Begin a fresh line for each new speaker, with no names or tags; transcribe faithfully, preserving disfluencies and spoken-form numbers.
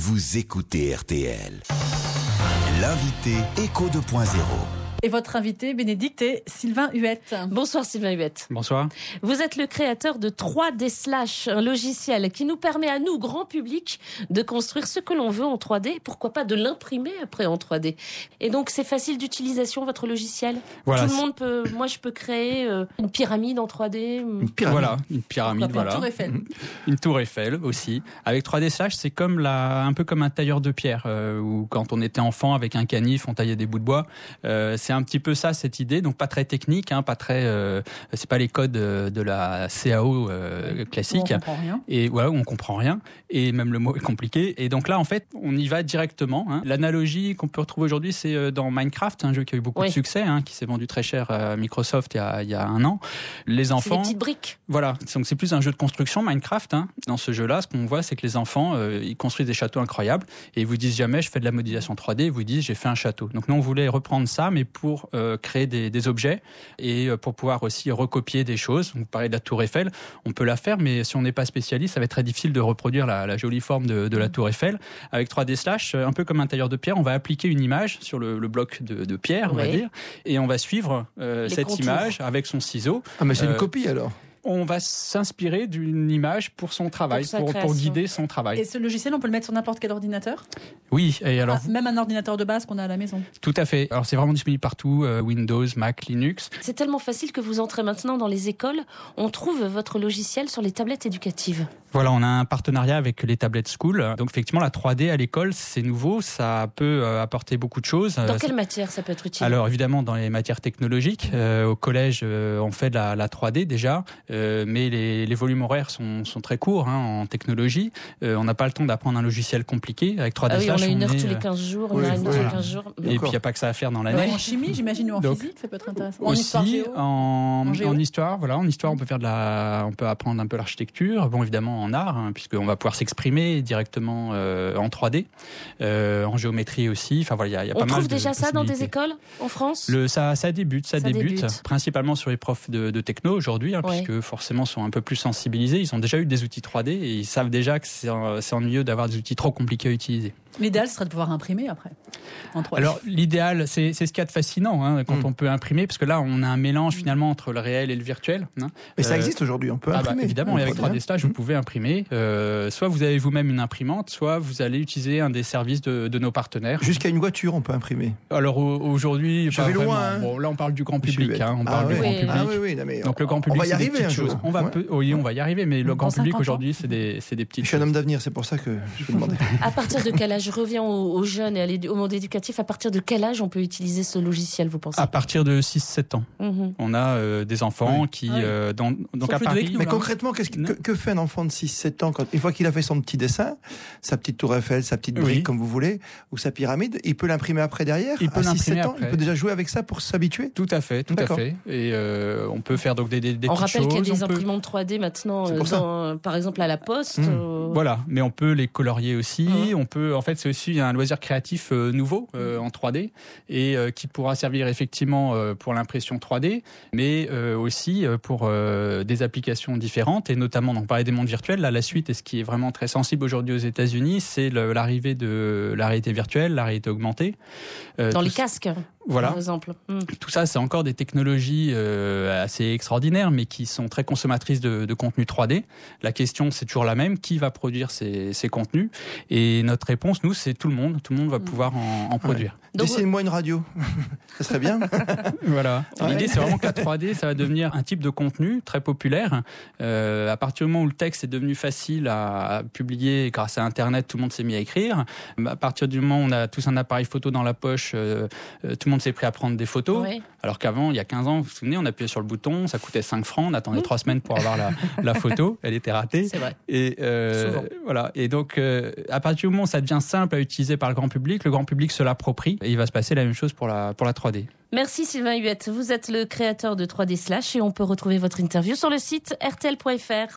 vous écoutez R T L. L'invité Éco deux point zéro.
Et votre invité, Bénédicte, est Sylvain Huette.
Bonsoir Sylvain Huette.
Bonsoir.
Vous êtes le créateur de trois D Slash, un logiciel qui nous permet à nous, grand public, de construire ce que l'on veut en trois D, pourquoi pas de l'imprimer après en trois D. Et donc c'est facile d'utilisation votre logiciel.
Voilà.
Tout le monde peut, moi je peux créer euh, une pyramide en trois D.
Une pyramide. Voilà, une pyramide, voilà.
Une tour Eiffel.
Une tour Eiffel aussi. Avec trois D Slash, c'est comme la, un peu comme un tailleur de pierre, euh, où quand on était enfant avec un canif, on taillait des bouts de bois. Euh, c'est un petit peu ça, cette idée, donc pas très technique, hein, pas très, euh, c'est pas les codes de la C A O euh, classique.
Où on comprend rien.
Et voilà, où on comprend rien, et même le mot est compliqué. Et donc là, en fait, on y va directement. Hein. L'analogie qu'on peut retrouver aujourd'hui, c'est dans Minecraft, un jeu qui a eu beaucoup oui. de succès, hein, qui s'est vendu très cher à Microsoft il y a, il y a un an. Les enfants,
c'est des petites briques.
Voilà, donc c'est plus un jeu de construction Minecraft. Hein. Dans ce jeu-là, ce qu'on voit, c'est que les enfants, euh, ils construisent des châteaux incroyables, et ils vous disent jamais, je fais de la modélisation trois D. Ils vous disent, j'ai fait un château. Donc nous, on voulait reprendre ça, mais pour euh, créer des, des objets et pour pouvoir aussi recopier des choses. Vous parlez de la tour Eiffel, on peut la faire, mais si on n'est pas spécialiste, ça va être très difficile de reproduire la, la jolie forme de, de la tour Eiffel. Avec trois D Slash, un peu comme un tailleur de pierre, on va appliquer une image sur le, le bloc de, de pierre, on oui. va dire, et on va suivre euh, cette contours. image avec son ciseau.
Ah mais c'est
euh,
une copie alors.
On va s'inspirer d'une image pour son travail, pour, pour, pour guider son travail.
Et ce logiciel, on peut le mettre sur n'importe quel ordinateur ?
Oui. Et alors,
ah, même un ordinateur de base qu'on a à la maison ?
Tout à fait. Alors c'est vraiment disponible partout, euh, Windows, Mac, Linux.
C'est tellement facile que vous entrez maintenant dans les écoles. On trouve votre logiciel sur les tablettes éducatives.
Voilà, on a un partenariat avec les tablettes School. Donc effectivement, la trois D à l'école, c'est nouveau. Ça peut euh, apporter beaucoup de choses.
Dans quelle matière ça peut être utile ?
Alors évidemment, dans les matières technologiques. Euh, au collège, euh, on fait de la, la trois D déjà. Euh, mais les Les volumes horaires sont, sont très courts hein, en technologie. Euh, on n'a pas le temps d'apprendre un logiciel compliqué. Avec trois D
ah oui,
Slash,
on a une heure
est...
tous les quinze jours,
oui,
on a une heure
voilà.
tous les quinze jours.
Et puis, il n'y a pas que ça à faire dans l'année.
Ouais, en chimie, j'imagine, ou en Donc, physique, ça peut être intéressant. En
aussi,
histoire géo,
en,
en, géo.
en histoire, voilà, en histoire, on peut faire de la, on peut apprendre un peu l'architecture. Bon, évidemment, en art, hein, puisqu'on va pouvoir s'exprimer directement euh, en trois D. Euh, en géométrie aussi. Enfin, voilà, il y a, y a pas mal de
On trouve déjà ça dans des écoles en France ?
Le, ça, ça débute, ça,
ça
débute,
débute,
principalement sur les profs de, de techno aujourd'hui, hein, ouais. puisque forcément sont un peu plus sensibles. Ils ont déjà eu des outils trois D et ils savent déjà que c'est, c'est ennuyeux d'avoir des outils trop compliqués à utiliser.
L'idéal serait de pouvoir imprimer après, en trois D.
Alors l'idéal, c'est, c'est ce qu'il y a de fascinant hein, quand mmh. on peut imprimer, parce que là on a un mélange finalement entre le réel et le virtuel. Hein.
Mais ça euh, existe aujourd'hui, on peut imprimer.
Ah bah, évidemment, et avec trois D Slash,
mmh.
vous pouvez imprimer. Euh, soit vous avez vous-même une imprimante, soit vous allez utiliser un des services de, de nos partenaires.
Jusqu'à une voiture, on peut imprimer.
Alors aujourd'hui,
je vais loin. Hein.
Bon, là on parle du grand public. Hein, on
ah
parle
ouais.
du grand
oui.
public.
Ah oui, oui, non, mais
donc le grand public,
on va y
c'est
arriver.
Des petites choses. On va
ouais.
peu, oui, on va y arriver, mais le grand public aujourd'hui, c'est des, c'est des petites.
Je suis un homme d'avenir, c'est pour ça que je vous demandais.
À partir de quel âge ? Je reviens aux, aux jeunes et à au monde éducatif. À partir de quel âge on peut utiliser ce logiciel, vous pensez ?
À partir de six sept ans.
Mm-hmm.
On a euh, des enfants oui. qui,
oui.
euh, dans, donc à Paris.
Nous, mais concrètement, qu'est-ce que, que fait un enfant de six sept ans quand, une fois qu'il a fait son petit dessin, sa petite tour Eiffel, sa petite brique, oui. comme vous voulez, ou sa pyramide, il peut l'imprimer après derrière ?
Il peut
à
l'imprimer
six sept ans,
après.
Il peut déjà jouer avec ça pour s'habituer ?
Tout à fait, tout
D'accord.
à fait. Et euh, on peut faire donc des, des, des
on
petites choses.
On rappelle qu'il y a des
peut...
imprimantes trois D maintenant, euh, dans, par exemple à la Poste.
Mmh.
Euh...
Voilà, mais on peut les colorier aussi. Mmh. On peut, en fait, c'est aussi un loisir créatif euh, nouveau euh, en trois D et euh, qui pourra servir effectivement euh, pour l'impression trois D, mais euh, aussi pour euh, des applications différentes et notamment, donc, on parlait des mondes virtuels. Là, la suite et ce qui est vraiment très sensible aujourd'hui aux États-Unis, c'est le, l'arrivée de la réalité virtuelle, la réalité augmentée.
Euh, Dans les casques.
Voilà.
Par exemple. Mmh.
Tout ça, c'est encore des technologies euh, assez extraordinaires, mais qui sont très consommatrices de, de contenu trois D. La question, c'est toujours la même. Qui va produire ces, ces contenus ? Et notre réponse, nous, c'est tout le monde. Tout le monde va mmh. pouvoir en, en produire.
Ouais. Dessinez-moi une radio. Ça serait bien.
Voilà. Ouais. L'idée, c'est vraiment que la trois D, ça va devenir un type de contenu très populaire. Euh, à partir du moment où le texte est devenu facile à, à publier grâce à Internet, tout le monde s'est mis à écrire. À partir du moment où on a tous un appareil photo dans la poche, euh, tout le monde s'est pris à prendre des photos.
Oui.
Alors qu'avant, il y a quinze ans, vous vous souvenez, on appuyait sur le bouton, ça coûtait cinq francs, on attendait trois semaines pour avoir la, la photo, elle était ratée.
C'est vrai.
Et, euh, voilà. Et donc, euh, à partir du moment où ça devient simple à utiliser par le grand public, le grand public se l'approprie et il va se passer la même chose pour la, pour la trois D.
Merci Sylvain Huette. Vous êtes le créateur de trois D Slash et on peut retrouver votre interview sur le site r t l point f r.